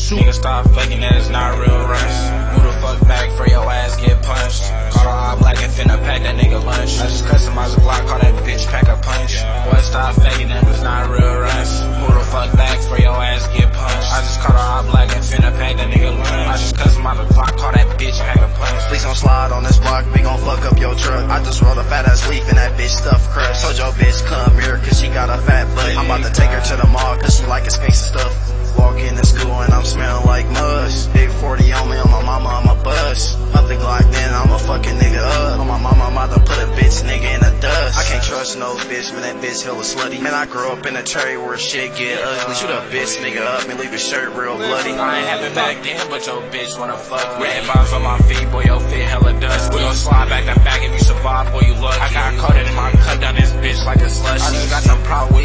shoot. Nigga, stop faking that it's not real runs. Who the fuck back for your ass get punched? Caught a all black and finna pack that nigga lunch. I just customized the Glock, call that bitch pack a punch. Boy, stop faking that it's not real runs. Who the fuck back for your ass get punched? I just caught a all black and finna pack that nigga lunch. I just customized the Glock, call that bitch pack a punch. Please don't slide on this block, we gon' fuck up your truck. I just rolled a fat ass leaf and that bitch stuffed crust. Told your bitch come here cause she got a fat butt. I'm about to take her to the mall cause she like expensive stuff. Walk into school and I'm smelling like must. Big 40 on me, on my mama, I'm a bust. Up the Glock then I'm a fucking nigga up. On my mama, I'm about to put a bitch nigga in the dust. I can't trust no bitch, man, that bitch hella slutty. Man, I grew up in a cherry where shit get ugly. Shoot a bitch nigga up and leave his shirt real bloody. I ain't have it back then, but your bitch wanna fuck. Red bottoms on my feet, boy, your fit hella dust. We gon' slide back to back if you survive, boy, you lucky. I got caught in my cut down this bitch like a slushie. I just got some problem with